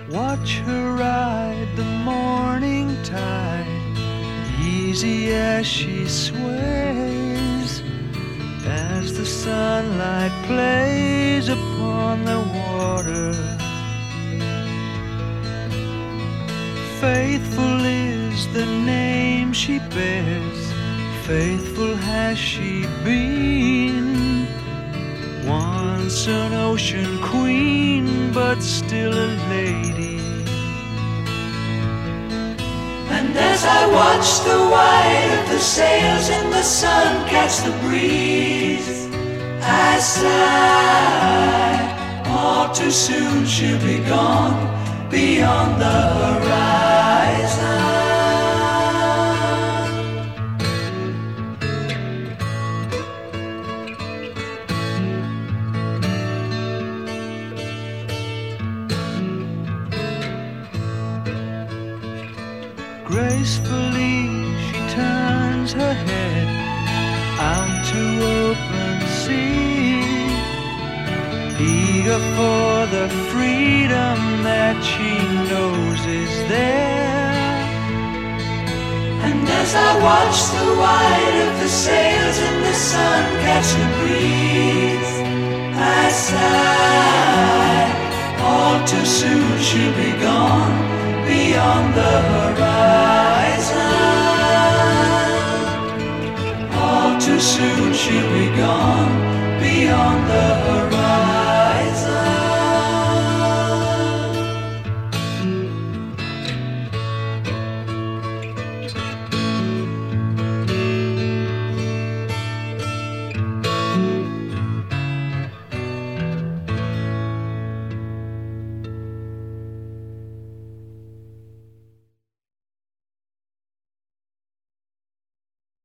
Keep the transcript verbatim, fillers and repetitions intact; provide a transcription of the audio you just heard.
Watch her ride the morning tide, easy as she sways, as the sunlight plays upon the water. Faithful is the name she bears, faithful has she been. Once an ocean queen, but still a lady. And as I watch the white of the sails in the sun catch the breeze, I sigh, all too soon she'll be gone beyond the horizon. Gracefully she turns her head out to open sea, eager for the freedom that she knows is there. And as I watch the white of the sails in the sun catch the breeze, I sigh, all too soon she'll be